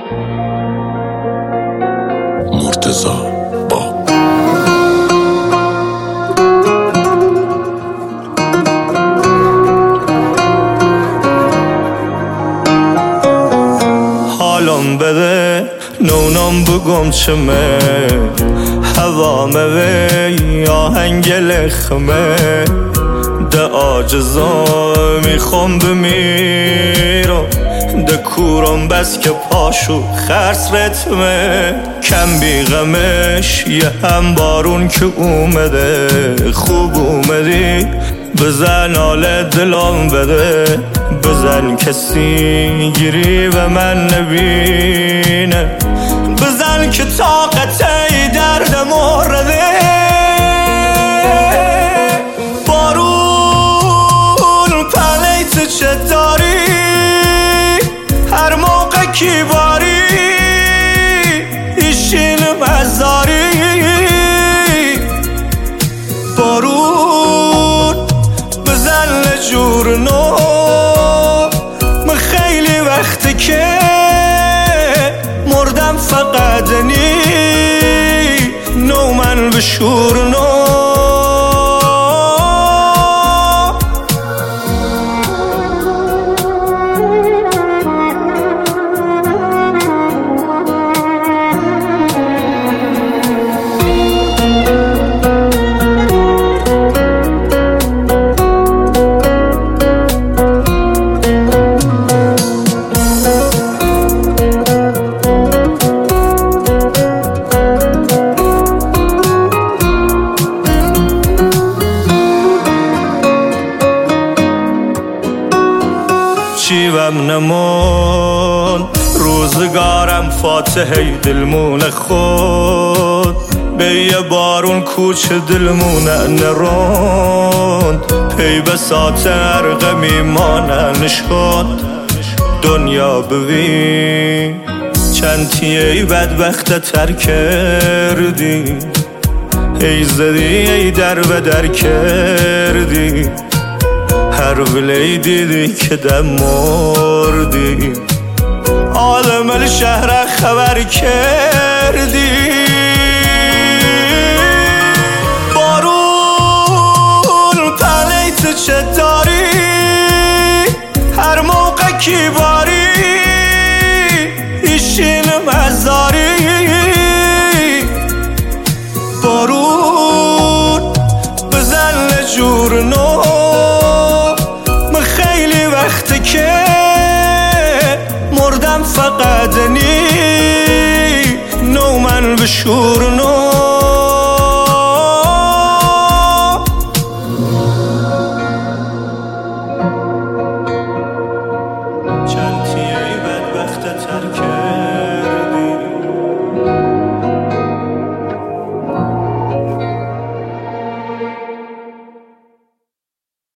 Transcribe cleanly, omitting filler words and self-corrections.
مرتضی با حالم بده نونم بگم چمه هوامه وی آهنگ لخمه ده آجزا میخوام بمیرم ده کورم بس که پاشو خرس رتمه کم بیغمش یه هم بارون که اومده خوب اومدی بزن آل دلم بده بزن کسی گیری و من نبینه بزن که طاقت ای درد مورده بارون پلیت چه داری هر موقع کی باری ایشین مزاری بارون بزن لجور نو من خیلی وقتی که مردم فقط نو من به شور نو شیوم نمون روزگارم فاتحه دلمون خود به یه بارون کوچ دلمون نروند پی بسات ارغمی مانن شد دنیا ببین چندیه بدبخت تر کردی ای زدی ای در و در کردی هر ولی دیدی که دم مردی عالم شهر خبر کردی بارون پلیت چه داری هر موقع کی باری ایشین مزاری بارون بزن لجور نو وقتی که مردم فقط نو من به شور نو